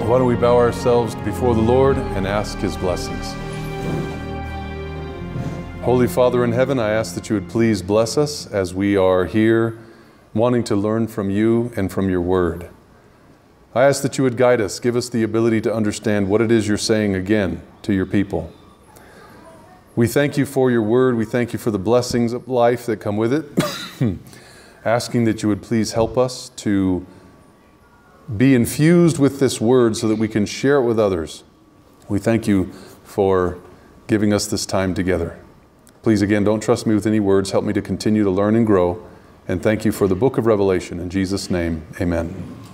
Why don't we bow ourselves before the Lord and ask His blessings. Holy Father in heaven, I ask that you would please bless us as we are here wanting to learn from you and from your word. I ask that you would guide us, give us the ability to understand what it is you're saying again to your people. We thank you for your word. We thank you for the blessings of life that come with it. Asking that you would please help us to be infused with this word so that we can share it with others. We thank you for giving us this time together. Please, again, don't trust me with any words. Help me to continue to learn and grow. And thank you for the book of Revelation. In Jesus' name, amen.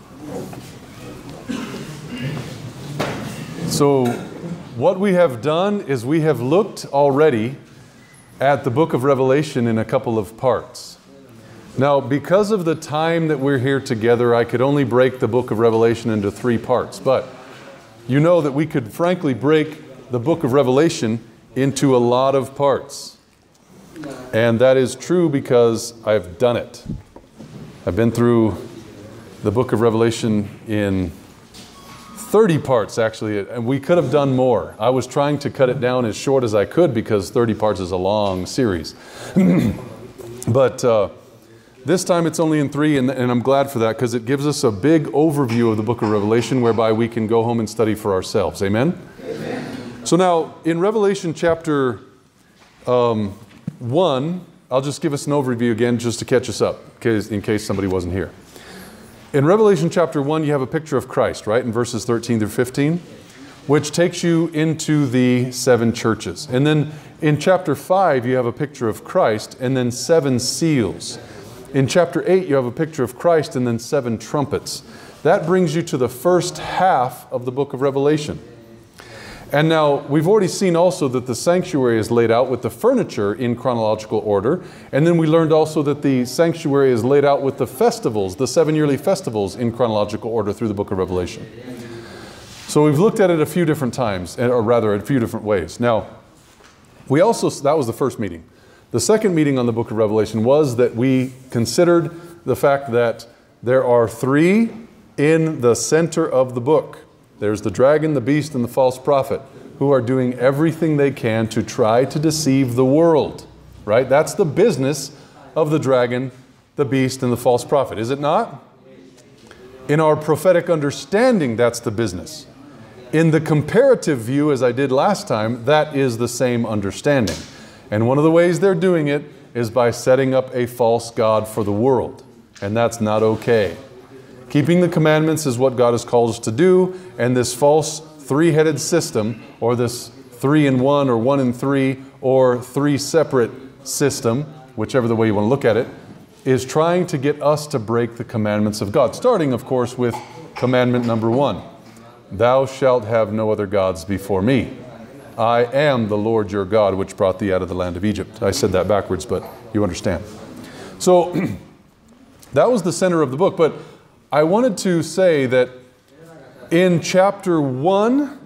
So what we have done is we have looked already at the book of Revelation in a couple of parts. Now, because of the time that we're here together, I could only break the book of Revelation into 3 parts. But you know that we could frankly break the book of Revelation into a lot of parts. And that is true because I've done it. I've been through the book of Revelation in 30 parts, actually, and we could have done more. I was trying to cut it down as short as I could because 30 parts is a long series. But this time it's only in 3, and I'm glad for that because it gives us a big overview of the book of Revelation whereby we can go home and study for ourselves. Amen? Amen. So now, in Revelation chapter 1, I'll just give us an overview again just to catch us up in case somebody wasn't here. In Revelation chapter 1, you have a picture of Christ, right, in verses 13 through 15, which takes you into the 7 churches. And then in chapter 5, you have a picture of Christ and then 7 seals. In chapter 8, you have a picture of Christ and then 7 trumpets. That brings you to the first half of the book of Revelation. And now, we've already seen also that the sanctuary is laid out with the furniture in chronological order. And then we learned also that the sanctuary is laid out with the festivals, the 7 yearly festivals in chronological order through the book of Revelation. So we've looked at it a few different times, or rather a few different ways. Now, that was the first meeting. The second meeting on the book of Revelation was that we considered the fact that there are 3 in the center of the book. There's the dragon, the beast, and the false prophet who are doing everything they can to try to deceive the world, right? That's the business of the dragon, the beast, and the false prophet, is it not? In our prophetic understanding, that's the business. In the comparative view, as I did last time, that is the same understanding. And one of the ways they're doing it is by setting up a false god for the world. And that's not okay. Keeping the commandments is what God has called us to do. And this false 3-headed system, or this 3 in 1, or 1 in 3, or 3 separate system, whichever the way you want to look at it, is trying to get us to break the commandments of God. Starting, of course, with commandment number 1. Thou shalt have no other gods before me. I am the Lord your God, which brought thee out of the land of Egypt. I said that backwards, but you understand. So that was the center of the book. But I wanted to say that in chapter 1,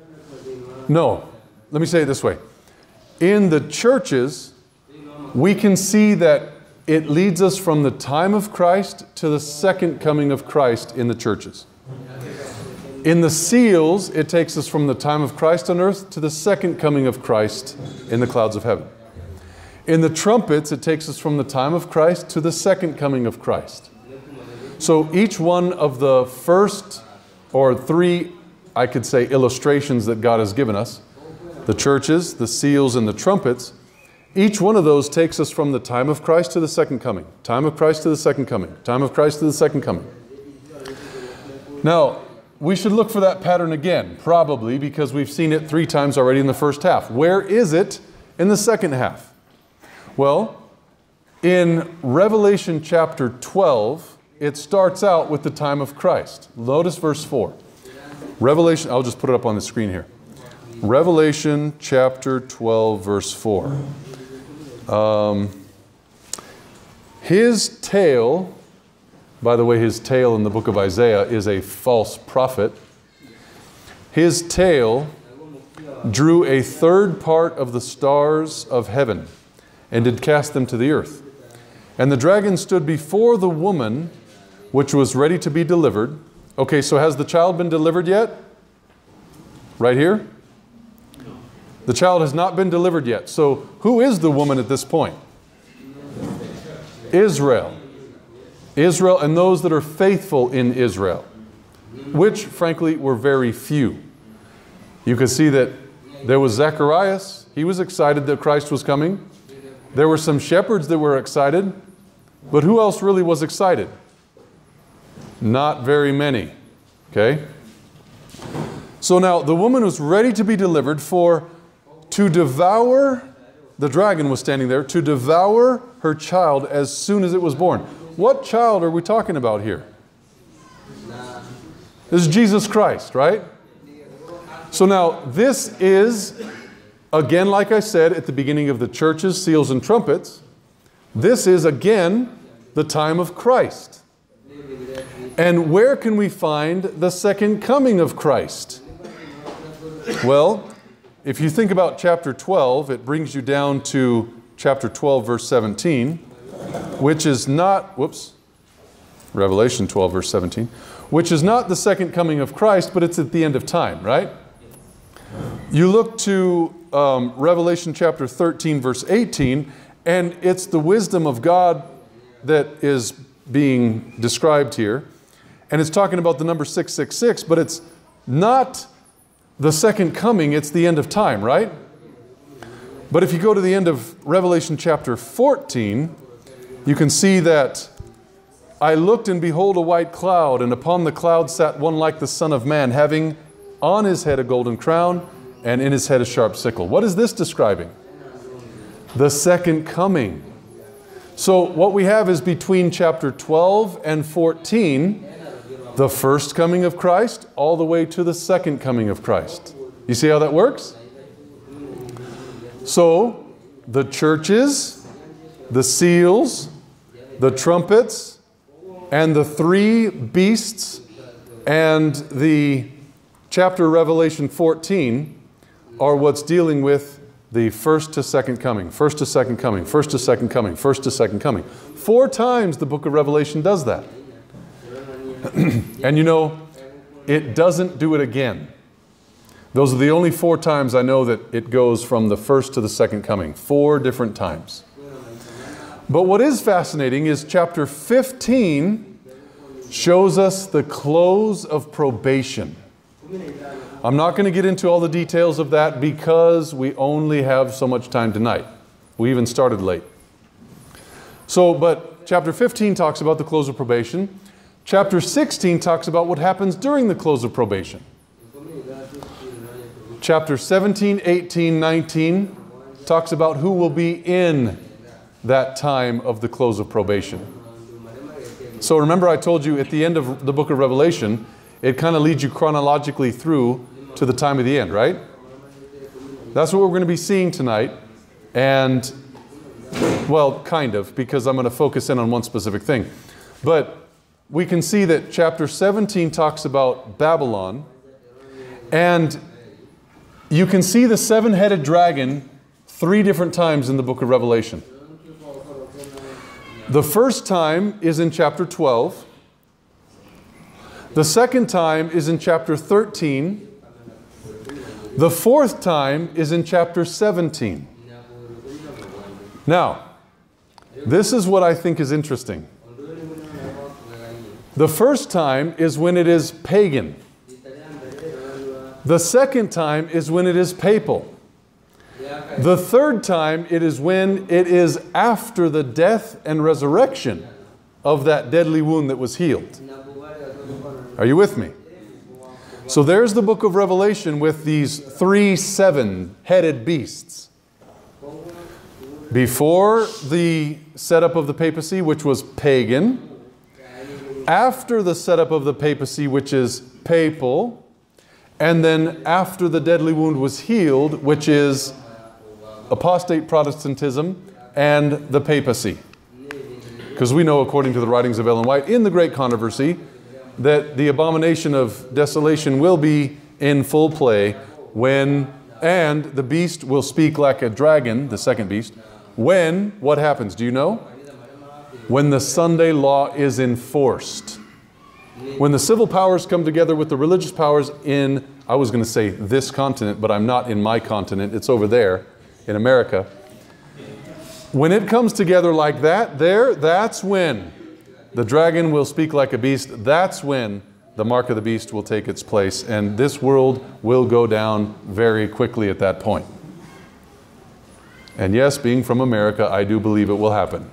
no, let me say it this way. In the churches, we can see that it leads us from the time of Christ to the second coming of Christ in the churches. In the seals, it takes us from the time of Christ on earth to the second coming of Christ in the clouds of heaven. In the trumpets, it takes us from the time of Christ to the second coming of Christ. So each one of the first or 3, I could say, illustrations that God has given us, the churches, the seals, and the trumpets, each one of those takes us from the time of Christ to the second coming. Time of Christ to the second coming. Time of Christ to the second coming. Now, we should look for that pattern again, probably, because we've seen it 3 times already in the first half. Where is it in the second half? Well, in Revelation chapter 12, it starts out with the time of Christ. Notice verse 4. Revelation, I'll just put it up on the screen here. Revelation chapter 12, verse 4. His tail, by the way, his tail in the book of Isaiah is a false prophet. His tail drew a third part of the stars of heaven and did cast them to the earth. And the dragon stood before the woman which was ready to be delivered, Okay, so has the child been delivered yet? Right here? The child has not been delivered yet. So who is the woman at this point? Israel. Israel and those that are faithful in Israel, which frankly were very few. You can see that there was Zacharias. He was excited that Christ was coming. There were some shepherds that were excited. But who else really was excited? Not very many. Okay? So now the woman was ready to be delivered to devour, the dragon was standing there, to devour her child as soon as it was born. What child are we talking about here? This is Jesus Christ, right? So now this is, again, like I said at the beginning of the churches, seals and trumpets, this is again the time of Christ. And where can we find the second coming of Christ? Well, if you think about chapter 12, it brings you down to chapter 12, verse 17, which is not, Revelation 12, verse 17, which is not the second coming of Christ, but it's at the end of time, right? You look to Revelation chapter 13, verse 18, and it's the wisdom of God that is being described here. And it's talking about the number 666, but it's not the second coming, it's the end of time, right? But if you go to the end of Revelation chapter 14, you can see that I looked and behold a white cloud, and upon the cloud sat one like the Son of Man, having on his head a golden crown, and in his head a sharp sickle. What is this describing? The second coming. So what we have is between chapter 12 and 14, the first coming of Christ, all the way to the second coming of Christ. You see how that works? So the churches, the seals, the trumpets, and the three beasts, and the chapter Revelation 14 are what's dealing with the first to second coming, first to second coming, first to second coming, first to second coming. 4 times the book of Revelation does that. And you know, it doesn't do it again. Those are the only 4 times I know that it goes from the first to the second coming. 4 different times. But what is fascinating is chapter 15 shows us the close of probation. I'm not going to get into all the details of that because we only have so much time tonight. We even started late. So, but chapter 15 talks about the close of probation. Chapter 16 talks about what happens during the close of probation. Chapter 17, 18, 19 talks about who will be in that time of the close of probation. So remember I told you at the end of the book of Revelation, it kind of leads you chronologically through to the time of the end, right? That's what we're going to be seeing tonight. And, well, kind of, because I'm going to focus in on one specific thing. But we can see that chapter 17 talks about Babylon. And you can see the 7-headed dragon 3 different times in the book of Revelation. The first time is in chapter 12. The second time is in chapter 13. The fourth time is in chapter 17. Now, this is what I think is interesting. The first time is when it is pagan. The second time is when it is papal. The third time it is when it is after the death and resurrection of that deadly wound that was healed. Are you with me? So there's the book of Revelation with these 3 7-headed beasts. Before the setup of the papacy, which was pagan. After the setup of the papacy, which is papal. And then after the deadly wound was healed, which is apostate Protestantism and the papacy. Because we know, according to the writings of Ellen White, in the Great Controversy, that the abomination of desolation will be in full play when, and the beast will speak like a dragon, the second beast, when, what happens, do you know? When the Sunday law is enforced. When the civil powers come together with the religious powers in, I was going to say this continent, but I'm not in my continent. It's over there in America. When it comes together like that, that's when the dragon will speak like a beast. That's when the mark of the beast will take its place. And this world will go down very quickly at that point. And yes, being from America, I do believe it will happen.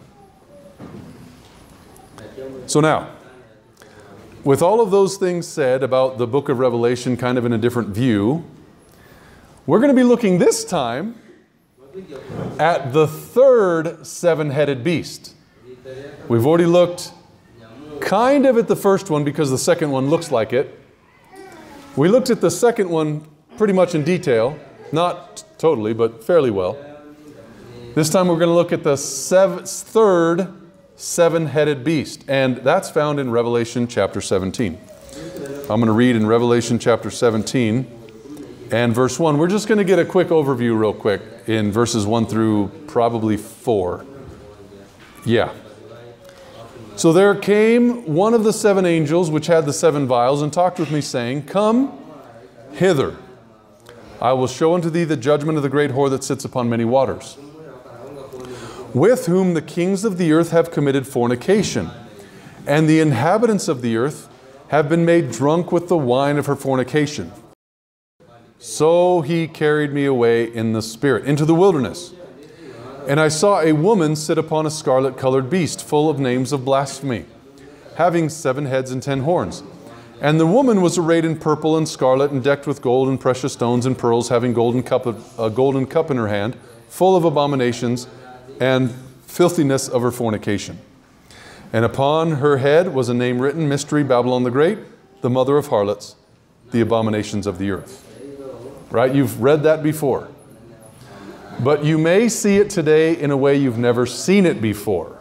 So now, with all of those things said about the book of Revelation kind of in a different view, we're going to be looking this time at the third seven-headed beast. We've already looked kind of at the first one because the second one looks like it. We looked at the second one pretty much in detail. Not totally, but fairly well. This time we're going to look at the third seven-headed beast. And that's found in Revelation chapter 17. I'm going to read in Revelation chapter 17 and verse 1. We're just going to get a quick overview real quick in verses 1 through probably 4. Yeah. So there came one of the seven angels which had the seven vials and talked with me, saying, Come hither. I will show unto thee the judgment of the great whore that sits upon many waters, with whom the kings of the earth have committed fornication, and the inhabitants of the earth have been made drunk with the wine of her fornication. So he carried me away in the spirit into the wilderness. And I saw a woman sit upon a scarlet-colored beast, full of names of blasphemy, having 7 heads and 10 horns. And the woman was arrayed in purple and scarlet, and decked with gold and precious stones and pearls, having a golden cup in her hand, full of abominations and filthiness of her fornication. And upon her head was a name written, Mystery, Babylon the Great, the mother of harlots, the abominations of the earth. Right? You've read that before. But you may see it today in a way you've never seen it before.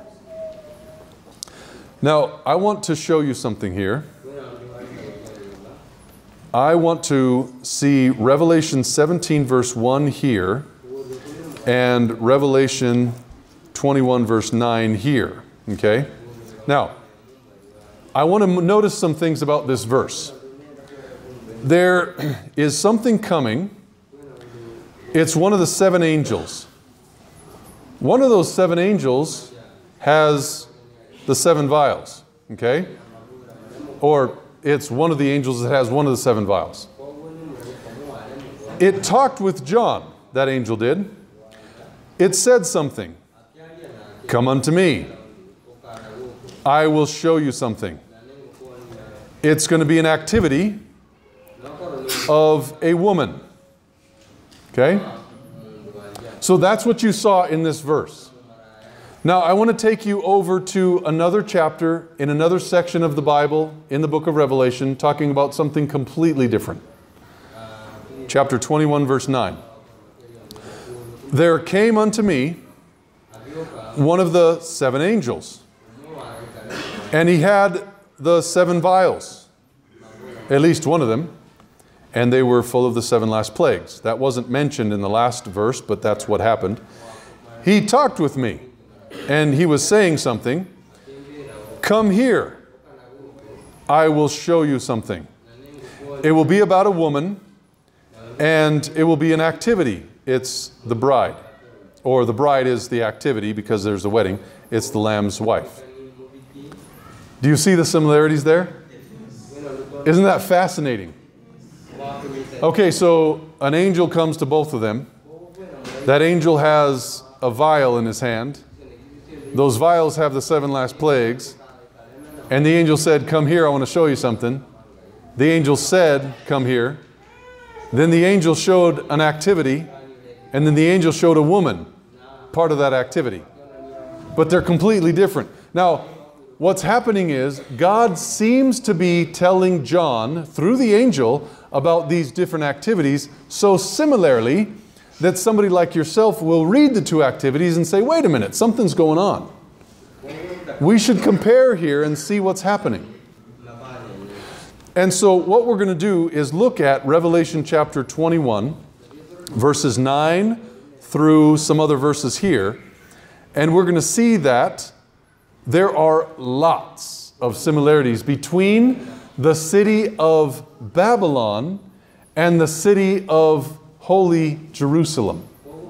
Now, I want to show you something here. I want to see Revelation 17 verse 1 here and Revelation 21 verse 9 here. Okay? Now, I want to notice some things about this verse. There is something coming. It's one of the 7 angels. One of those 7 angels has the 7 vials. Okay? Or it's one of the angels that has one of the 7 vials. It talked with John, that angel did. It said something. Come unto me. I will show you something. It's going to be an activity of a woman. Okay? So that's what you saw in this verse. Now I want to take you over to another chapter in another section of the Bible in the book of Revelation, talking about something completely different. Chapter 21 verse 9. There came unto me one of the 7 angels, and he had the 7 vials, at least one of them, and they were full of the 7 last plagues. That wasn't mentioned in the last verse, but that's what happened. He talked with me, and he was saying something. Come here. I will show you something. It will be about a woman, and it will be an activity. It's the bride. Or the bride is the activity because there's a wedding. It's the Lamb's wife. Do you see the similarities there? Isn't that fascinating? Okay, so an angel comes to both of them. That angel has a vial in his hand. Those vials have the 7 last plagues. And the angel said, come here, I want to show you something. The angel said, come here. Then the angel showed an activity. And then the angel showed a woman, part of that activity. But they're completely different. Now, what's happening is God seems to be telling John through the angel about these different activities so similarly that somebody like yourself will read the 2 activities and say, wait a minute, something's going on. We should compare here and see what's happening. And so what we're going to do is look at Revelation chapter 21, verses 9 through some other verses here. And we're going to see that there are lots of similarities between the city of Babylon and the city of Holy Jerusalem.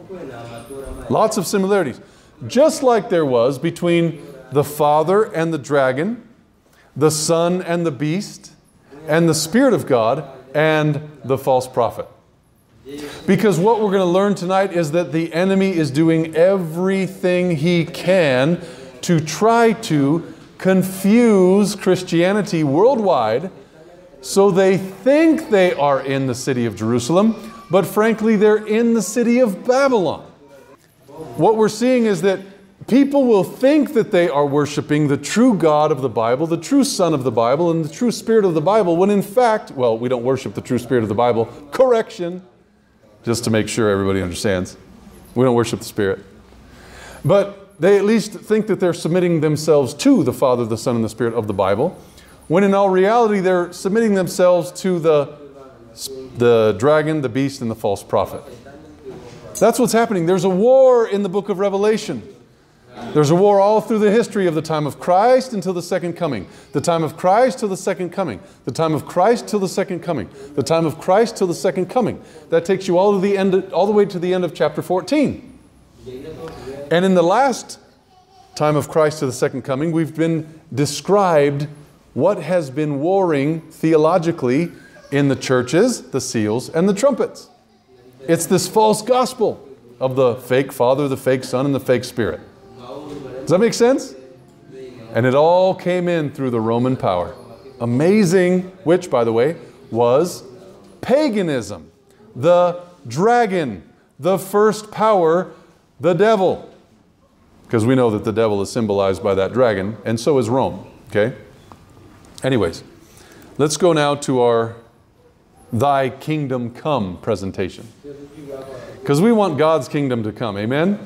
Lots of similarities. Just like there was between the Father and the dragon, the Son and the beast, and the Spirit of God and the false prophet. Because what we're going to learn tonight is that the enemy is doing everything he can to try to confuse Christianity worldwide so they think they are in the city of Jerusalem, but frankly they're in the city of Babylon. What we're seeing is that people will think that they are worshiping the true God of the Bible, the true Son of the Bible, and the true Spirit of the Bible, when in fact, well, we don't worship the true Spirit of the Bible. Correction. Just to make sure everybody understands. We don't worship the Spirit. But they at least think that they're submitting themselves to the Father, the Son, and the Spirit of the Bible, when in all reality they're submitting themselves to the dragon, the beast, and the false prophet. That's what's happening. There's a war in the book of Revelation. There's a war all through the history of the time of Christ until the second coming. The time of Christ till the second coming. The time of Christ till the second coming. The time of Christ till the second coming. That takes you all the way to the end of chapter 14. And in the last time of Christ to the second coming, we've been described what has been warring theologically in the churches, the seals, and the trumpets. It's this false gospel of the fake Father, the fake Son, and the fake Spirit. Does that make sense? And it all came in through the Roman power. Amazing, which, by the way, was paganism. The dragon, the first power, the devil. Because we know that the devil is symbolized by that dragon, and so is Rome. Okay? Anyways, let's go now to our Thy Kingdom Come presentation. Because we want God's kingdom to come. Amen?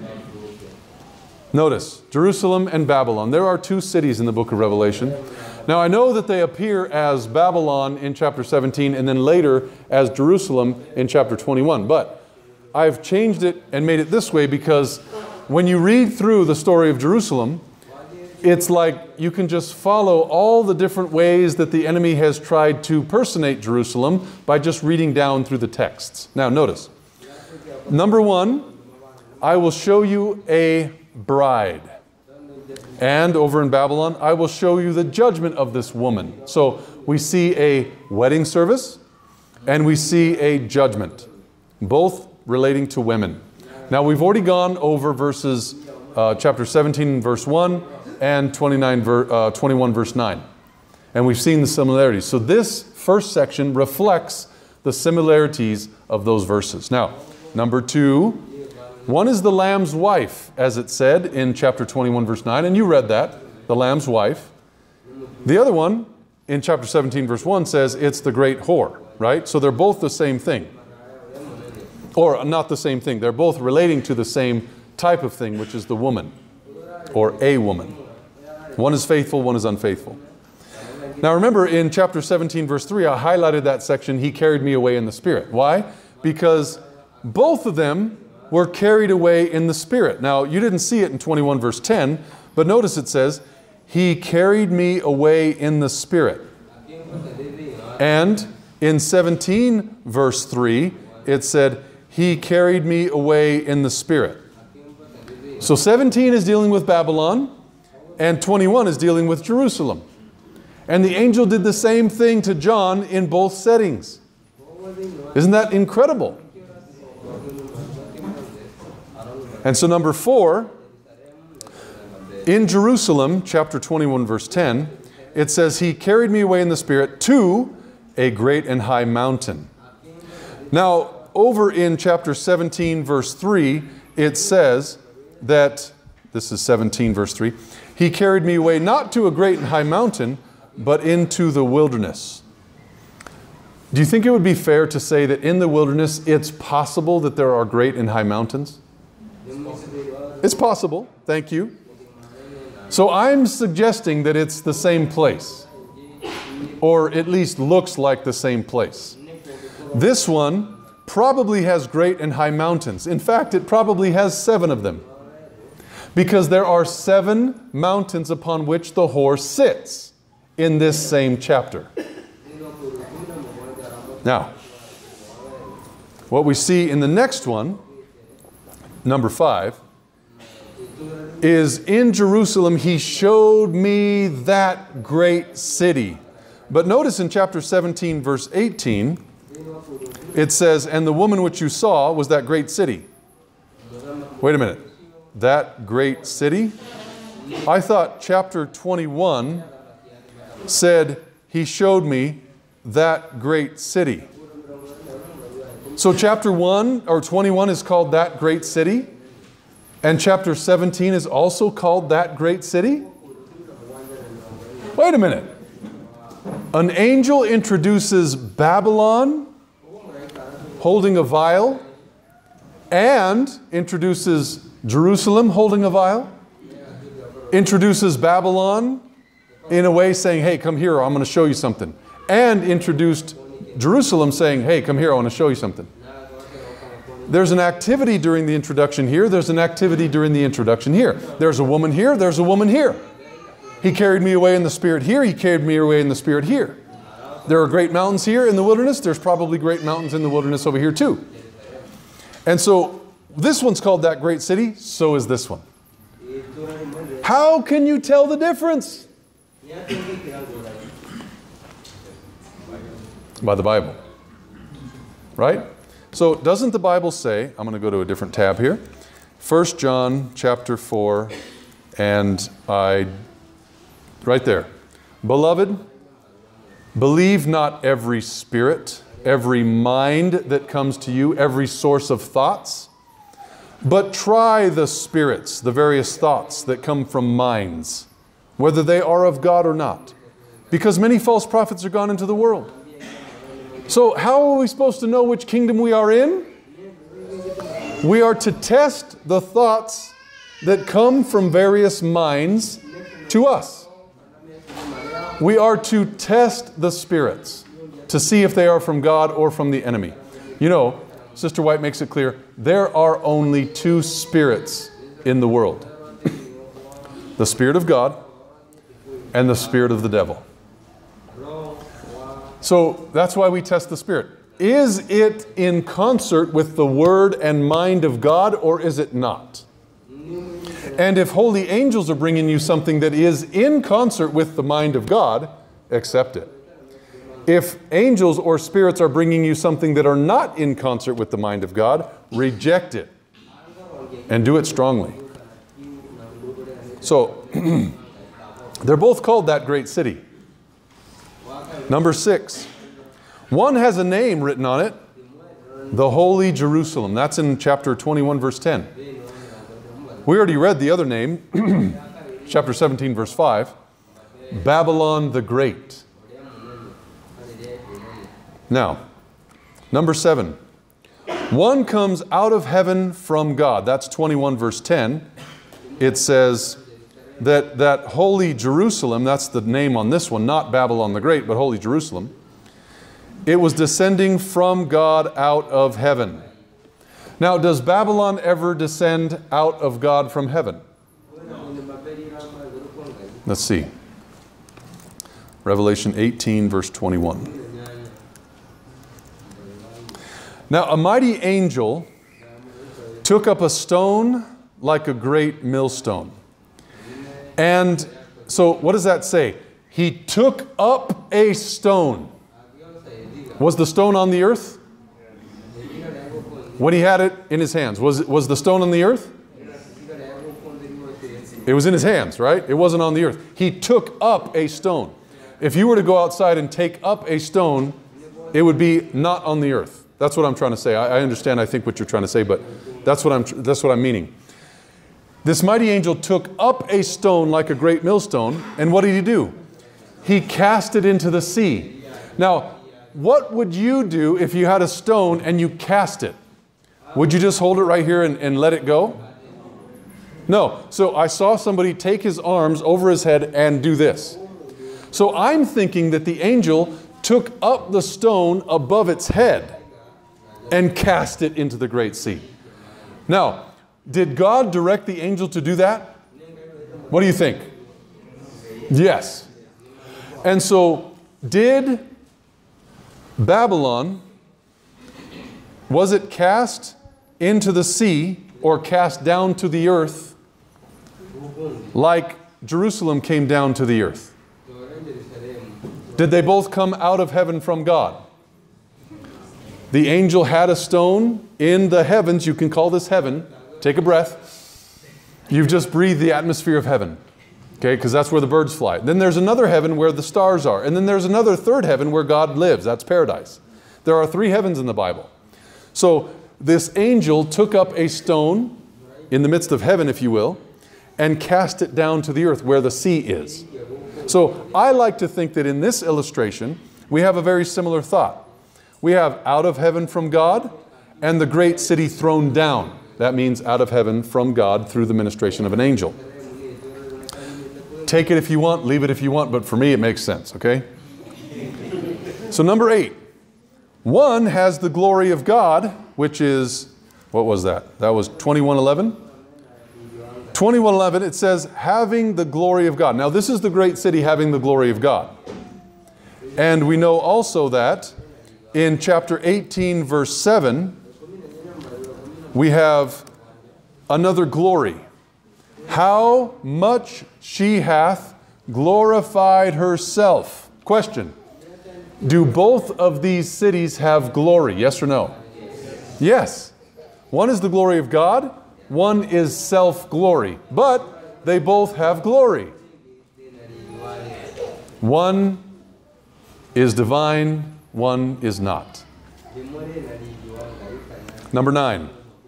Notice, Jerusalem and Babylon. There are two cities in the book of Revelation. Now I know that they appear as Babylon in chapter 17 and then later as Jerusalem in chapter 21. But I've changed it and made it this way because when you read through the story of Jerusalem, it's like you can just follow all the different ways that the enemy has tried to personate Jerusalem by just reading down through the texts. Now notice, number one, I will show you a bride. And over in Babylon, I will show you the judgment of this woman. So we see a wedding service and we see a judgment, both relating to women. Now we've already gone over verses chapter 17 verse 1 and 21 verse 9. And we've seen the similarities. So this first section reflects the similarities of those verses. Now, number two, one is the Lamb's wife, as it said in chapter 21, verse 9, and you read that, the Lamb's wife. The other one, in chapter 17, verse 1, says it's the great whore, right? So they're both the same thing. Or not the same thing. They're both relating to the same type of thing, which is the woman, or a woman. One is faithful, one is unfaithful. Now remember, in chapter 17, verse 3, I highlighted that section, he carried me away in the Spirit. Why? Because both of them were carried away in the Spirit. Now, you didn't see it in 21 verse 10, but notice it says, he carried me away in the Spirit. And in 17 verse 3, it said, he carried me away in the Spirit. So 17 is dealing with Babylon, and 21 is dealing with Jerusalem. And the angel did the same thing to John in both settings. Isn't that incredible? And so number 4, in Jerusalem, chapter 21, verse 10, it says, he carried me away in the Spirit to a great and high mountain. Now, over in chapter 17, verse 3, it says that, this is 17, verse 3, he carried me away not to a great and high mountain, but into the wilderness. Do you think it would be fair to say that in the wilderness, it's possible that there are great and high mountains? It's possible. Thank you. So I'm suggesting that it's the same place, or at least looks like the same place. This one probably has great and high mountains. In fact, it probably has 7 of them, because there are 7 mountains upon which the whore sits in this same chapter. Now, what we see in the next one, number 5, is in Jerusalem he showed me that great city. But notice in chapter 17, verse 18, it says, and the woman which you saw was that great city. Wait a minute. That great city? I thought chapter 21 said he showed me that great city. So chapter 1 or 21 is called that great city, and chapter 17 is also called that great city? Wait a minute. An angel introduces Babylon holding a vial and introduces Jerusalem holding a vial, introduces Babylon in a way saying, hey, come here, I'm going to show you something, and introduced Jerusalem saying, hey, come here, I want to show you something. There's an activity during the introduction here. There's an activity during the introduction here. There's a woman here. There's a woman here. He carried me away in the Spirit here. He carried me away in the Spirit here. There are great mountains here in the wilderness. There's probably great mountains in the wilderness over here too. And so this one's called that great city. So is this one. How can you tell the difference? By the Bible. Right? So doesn't the Bible say, I'm going to go to a different tab here, 1 John chapter 4, and right there. Beloved, believe not every spirit, every mind that comes to you, every source of thoughts, but try the spirits, the various thoughts that come from minds, whether they are of God or not. Because many false prophets are gone into the world. So how are we supposed to know which kingdom we are in? We are to test the thoughts that come from various minds to us. We are to test the spirits to see if they are from God or from the enemy. You know, Sister White makes it clear, there are only 2 spirits in the world. The Spirit of God and the spirit of the devil. So that's why we test the Spirit. Is it in concert with the Word and mind of God, or is it not? And if holy angels are bringing you something that is in concert with the mind of God, accept it. If angels or spirits are bringing you something that are not in concert with the mind of God, reject it. And do it strongly. So, they're both called that great city. Number 6. One has a name written on it. The Holy Jerusalem. That's in chapter 21, verse 10. We already read the other name. Chapter 17, verse 5. Babylon the Great. Now, number 7. One comes out of heaven from God. That's 21, verse 10. It says that Holy Jerusalem, that's the name on this one, not Babylon the Great, but Holy Jerusalem. It was descending from God out of heaven. Now, does Babylon ever descend out of God from heaven? Let's see. Revelation 18, verse 21. Now, a mighty angel took up a stone like a great millstone. And so what does that say? He took up a stone. Was the stone on the earth? When he had it in his hands. Was the stone on the earth? It was in his hands, right? It wasn't on the earth. He took up a stone. If you were to go outside and take up a stone, it would be not on the earth. That's what I'm trying to say. I understand, I think, what you're trying to say, but that's what I'm meaning. This mighty angel took up a stone like a great millstone, and what did he do? He cast it into the sea. Now, what would you do if you had a stone and you cast it? Would you just hold it right here and let it go? No. So I saw somebody take his arms over his head and do this. So I'm thinking that the angel took up the stone above its head and cast it into the great sea. Now, did God direct the angel to do that? What do you think? Yes. And so, did Babylon, was it cast into the sea or cast down to the earth like Jerusalem came down to the earth? Did they both come out of heaven from God? The angel had a stone in the heavens. You can call this heaven. Take a breath. You've just breathed the atmosphere of heaven. Okay, because that's where the birds fly. Then there's another heaven where the stars are. And then there's another third heaven where God lives. That's paradise. There are 3 heavens in the Bible. So this angel took up a stone in the midst of heaven, if you will, and cast it down to the earth where the sea is. So I like to think that in this illustration, we have a very similar thought. We have out of heaven from God and the great city thrown down. That means out of heaven from God through the ministration of an angel. Take it if you want, leave it if you want, but for me it makes sense, okay? So number 8. One has the glory of God, which is, what was that? That was 21:11? 21:11, it says, having the glory of God. Now this is the great city having the glory of God. And we know also that in chapter 18, verse 7, we have another glory. How much she hath glorified herself. Question. Do both of these cities have glory? Yes or no? Yes. One is the glory of God. One is self-glory. But they both have glory. One is divine. One is not. Number 9.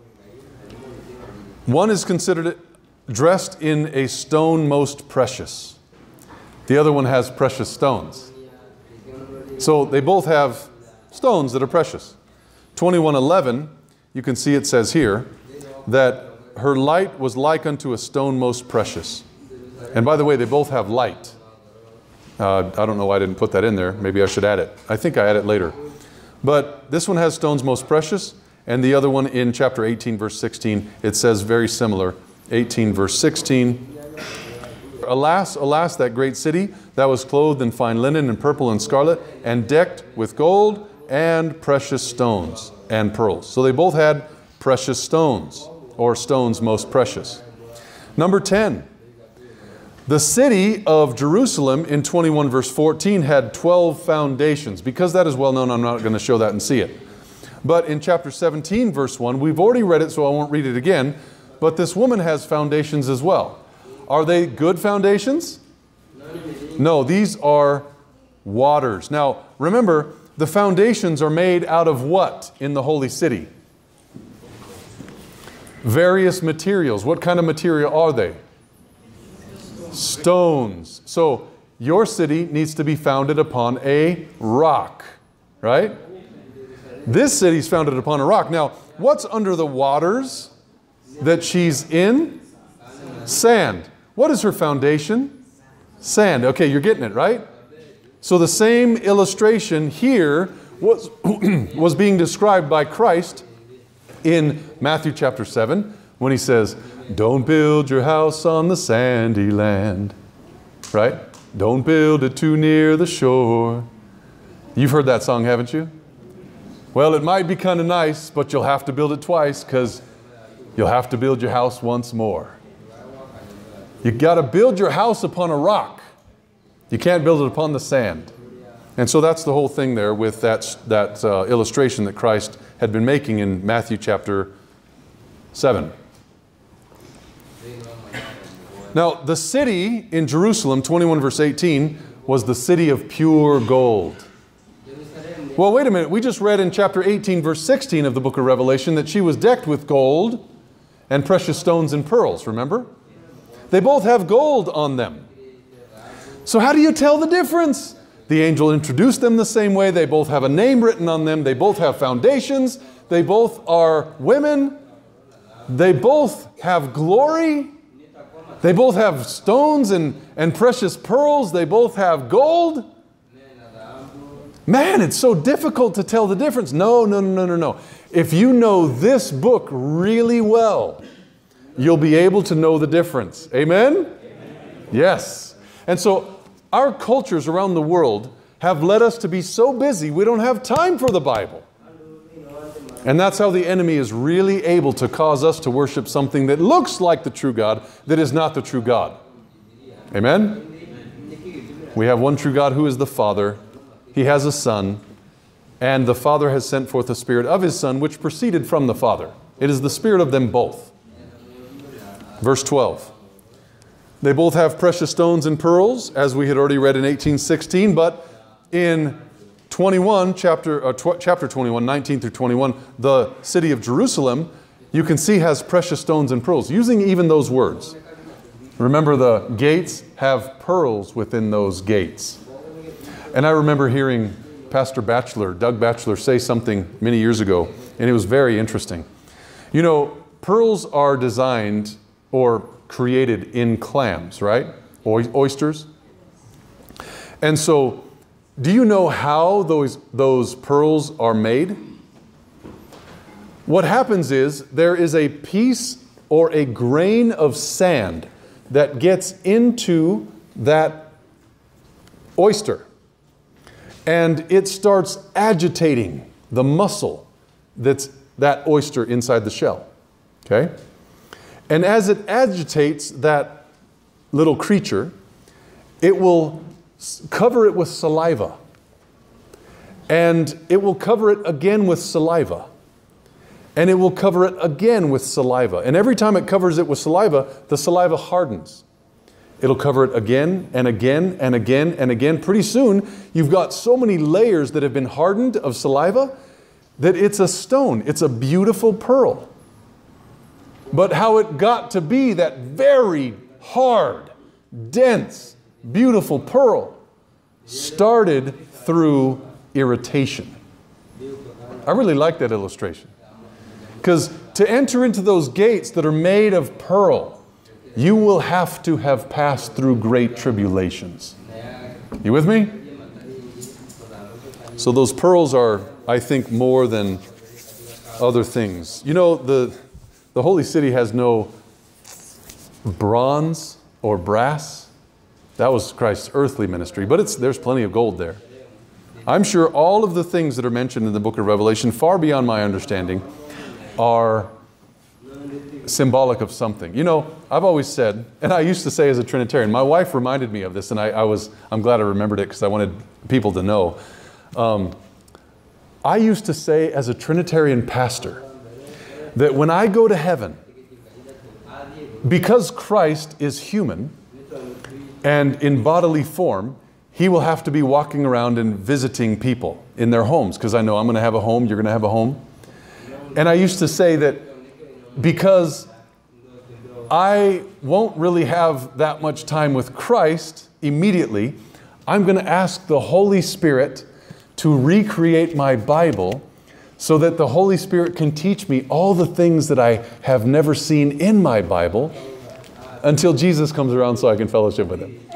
One is considered dressed in a stone most precious. The other one has precious stones. So they both have stones that are precious. 21:11, you can see it says here that her light was like unto a stone most precious. And by the way, they both have light. I don't know why I didn't put that in there. Maybe I should add it. I think I add it later. But this one has stones most precious, and the other one in chapter 18, verse 16, it says very similar. 18, verse 16. Alas, alas, that great city that was clothed in fine linen and purple and scarlet and decked with gold and precious stones and pearls. So they both had precious stones, or stones most precious. Number 10. The city of Jerusalem in 21 verse 14 had 12 foundations. Because that is well known, I'm not going to show that and see it. But in chapter 17 verse 1, we've already read it, so I won't read it again. But this woman has foundations as well. Are they good foundations? No, these are waters. Now, remember, the foundations are made out of what in the holy city? Various materials. What kind of material are they? Stones. So, your city needs to be founded upon a rock, right? This city is founded upon a rock. Now, what's under the waters that she's in? Sand. What is her foundation? Sand. Okay, you're getting it, right? So the same illustration here was, was being described by Christ in Matthew chapter 7 when he says, don't build your house on the sandy land, right? Don't build it too near the shore. You've heard that song, haven't you? Well, it might be kind of nice, but you'll have to build it twice because you'll have to build your house once more. You've got to build your house upon a rock. You can't build it upon the sand. And so that's the whole thing there with that illustration that Christ had been making in Matthew chapter 7. Now, the city in Jerusalem, 21 verse 18, was the city of pure gold. Well, wait a minute. We just read in chapter 18 verse 16 of the book of Revelation that she was decked with gold and precious stones and pearls, remember? They both have gold on them. So how do you tell the difference? The angel introduced them the same way. They both have a name written on them. They both have foundations. They both are women. They both have glory. They both have stones and precious pearls. They both have gold. Man, it's so difficult to tell the difference. No. If you know this book really well, you'll be able to know the difference. Amen? Yes. And so our cultures around the world have led us to be so busy we don't have time for the Bible. And that's how the enemy is really able to cause us to worship something that looks like the true God, that is not the true God. Amen? We have one true God who is the Father. He has a Son. And the Father has sent forth the Spirit of His Son, which proceeded from the Father. It is the Spirit of them both. Verse 12. They both have precious stones and pearls, as we had already read in 18:16. But in 21, chapter 21, 19 through 21, the city of Jerusalem, you can see has precious stones and pearls, using even those words. Remember, the gates have pearls within those gates. And I remember hearing Pastor Batchelor, Doug Batchelor, say something many years ago, and it was very interesting. You know, pearls are designed or created in clams, right? Oysters. And so, do you know how those pearls are made? What happens is there is a piece or a grain of sand that gets into that oyster, and it starts agitating the muscle that's that oyster inside the shell. Okay? And as it agitates that little creature, it will cover it with saliva. And it will cover it again with saliva. And it will cover it again with saliva. And every time it covers it with saliva, the saliva hardens. It'll cover it again and again and again and again. Pretty soon, you've got so many layers that have been hardened of saliva that it's a stone. It's a beautiful pearl. But how it got to be that very hard, dense, beautiful pearl started through irritation. I really like that illustration. Because to enter into those gates that are made of pearl, you will have to have passed through great tribulations. You with me? So those pearls are, I think, more than other things. You know, the Holy City has no bronze or brass. That was Christ's earthly ministry, but there's plenty of gold there. I'm sure all of the things that are mentioned in the book of Revelation, far beyond my understanding, are symbolic of something. You know, I've always said, and I used to say as a Trinitarian, my wife reminded me of this, and I'm glad I remembered it because I wanted people to know. I used to say as a Trinitarian pastor that when I go to heaven, because Christ is human and in bodily form, He will have to be walking around and visiting people in their homes, because I know I'm going to have a home, you're going to have a home. And I used to say that because I won't really have that much time with Christ immediately, I'm going to ask the Holy Spirit to recreate my Bible so that the Holy Spirit can teach me all the things that I have never seen in my Bible until Jesus comes around so I can fellowship with Him.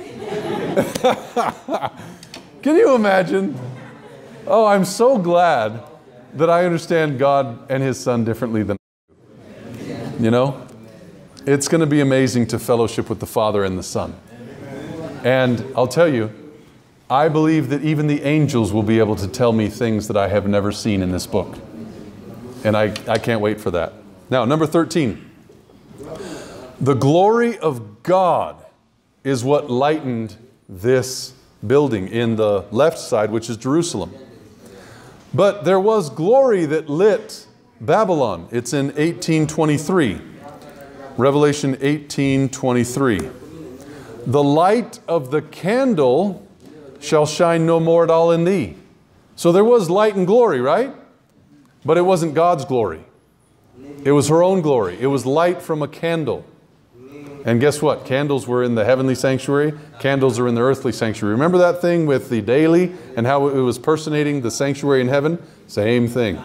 Can you imagine? Oh, I'm so glad that I understand God and His Son differently than I do. You know? It's going to be amazing to fellowship with the Father and the Son. And I'll tell you, I believe that even the angels will be able to tell me things that I have never seen in this book. And I can't wait for that. Now, number 13. The glory of God is what lightened this building in the left side, which is Jerusalem. But there was glory that lit Babylon. It's in 1823. Revelation 18:23. The light of the candle shall shine no more at all in thee. So there was light and glory, right? But it wasn't God's glory. It was her own glory. It was light from a candle. And guess what? Candles were in the heavenly sanctuary. Candles are in the earthly sanctuary. Remember that thing with the daily and how it was personating the sanctuary in heaven? Same thing.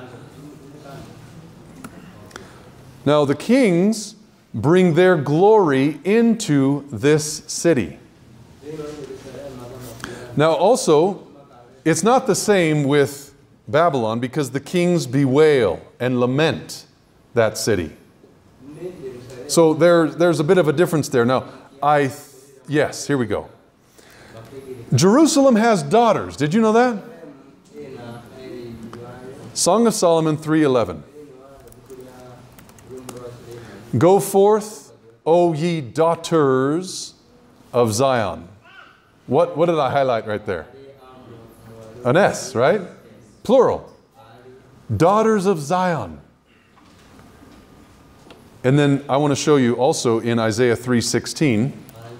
Now the kings bring their glory into this city. Now also, it's not the same with Babylon because the kings bewail and lament that city. So there's a bit of a difference there. Now, yes, here we go. Jerusalem has daughters. Did you know that? Song of Solomon 3:11. Go forth, O ye daughters of Zion. What did I highlight right there? An S, right? Plural. Daughters of Zion. And then I want to show you also in Isaiah 3:16.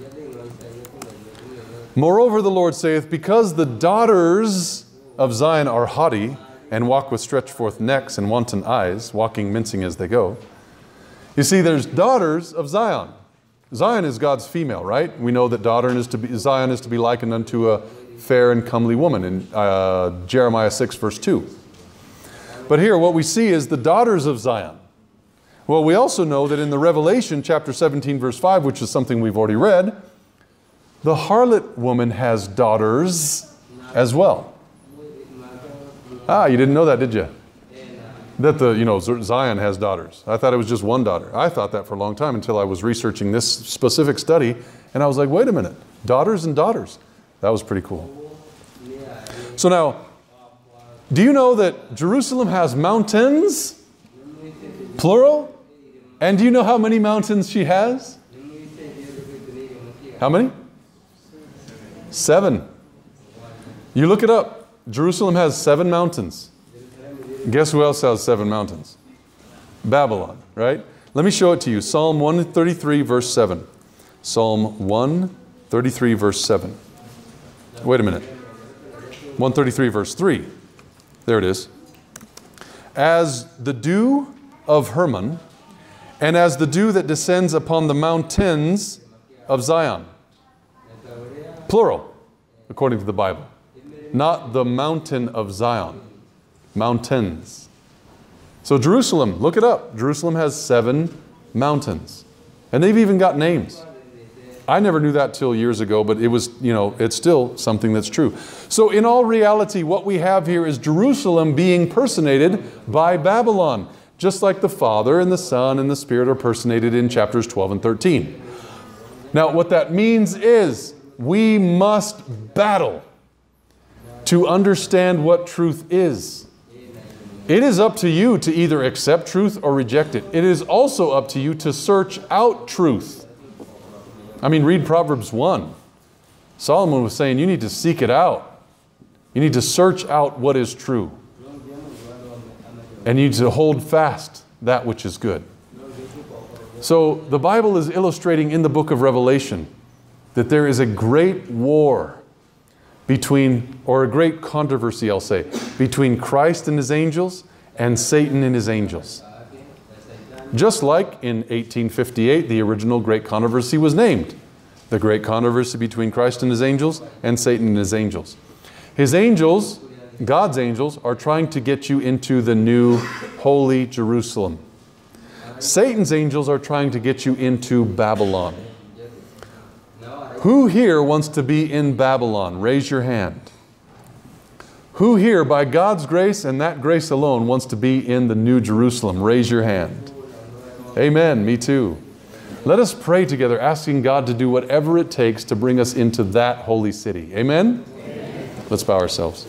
Moreover, the Lord saith, because the daughters of Zion are haughty, and walk with stretched forth necks and wanton eyes, walking mincing as they go. You see, there's daughters of Zion. Zion is God's female, right? We know that Zion is to be likened unto a fair and comely woman in Jeremiah 6, verse 2. But here, what we see is the daughters of Zion. Well, we also know that in the Revelation, chapter 17, verse 5, which is something we've already read, the harlot woman has daughters as well. Ah, you didn't know that, did you? That Zion has daughters. I thought it was just one daughter. I thought that for a long time until I was researching this specific study, and I was like, wait a minute, daughters and daughters. That was pretty cool. So now, do you know that Jerusalem has mountains? Plural? And do you know how many mountains she has? How many? 7. You look it up. Jerusalem has 7 mountains. Guess who else has 7 mountains? Babylon, right? Let me show it to you. Psalm 133, verse 7. Psalm 133, verse 7. Wait a minute. 133, verse 3. There it is. As the dew of Hermon, and as the dew that descends upon the mountains of Zion. Plural, according to the Bible. Not the mountain of Zion. Mountains. So Jerusalem, look it up. Jerusalem has 7 mountains. And they've even got names. I never knew that till years ago, but it was, it's still something that's true. So in all reality, what we have here is Jerusalem being personated by Babylon, just like the Father and the Son and the Spirit are personated in chapters 12 and 13. Now, what that means is we must battle to understand what truth is. It is up to you to either accept truth or reject it. It is also up to you to search out truth. I mean, read Proverbs 1. Solomon was saying you need to seek it out. You need to search out what is true. And you need to hold fast that which is good. So the Bible is illustrating in the book of Revelation that there is a great war or a great controversy, I'll say, between Christ and His angels and Satan and his angels. Just like in 1858, the original great controversy was named. The great controversy between Christ and His angels and Satan and his angels. His angels, God's angels, are trying to get you into the new holy Jerusalem. Satan's angels are trying to get you into Babylon. Who here wants to be in Babylon? Raise your hand. Who here, by God's grace and that grace alone, wants to be in the New Jerusalem? Raise your hand. Amen. Me too. Let us pray together, asking God to do whatever it takes to bring us into that holy city. Amen? Amen. Let's bow ourselves.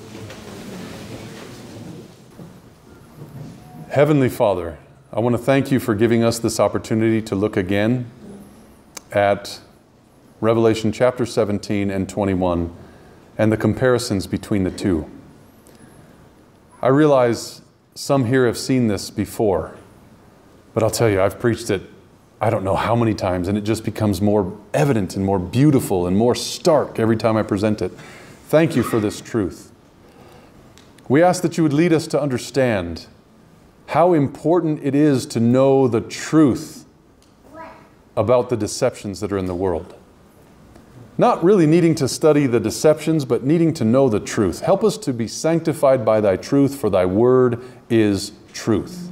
Heavenly Father, I want to thank you for giving us this opportunity to look again at Revelation chapter 17 and 21 and the comparisons between the two. I realize some here have seen this before, but I'll tell you, I've preached it I don't know how many times, and it just becomes more evident and more beautiful and more stark every time I present it. Thank you for this truth. We ask that you would lead us to understand how important it is to know the truth about the deceptions that are in the world. Not really needing to study the deceptions, but needing to know the truth. Help us to be sanctified by thy truth, for thy word is truth.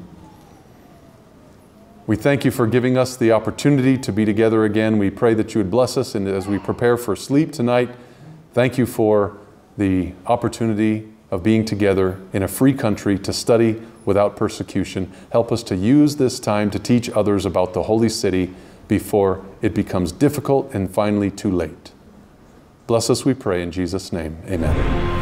We thank you for giving us the opportunity to be together again. We pray that you would bless us, and as we prepare for sleep tonight, thank you for the opportunity of being together in a free country to study without persecution. Help us to use this time to teach others about the holy city before it becomes difficult and finally too late. Bless us, we pray, in Jesus' name. Amen.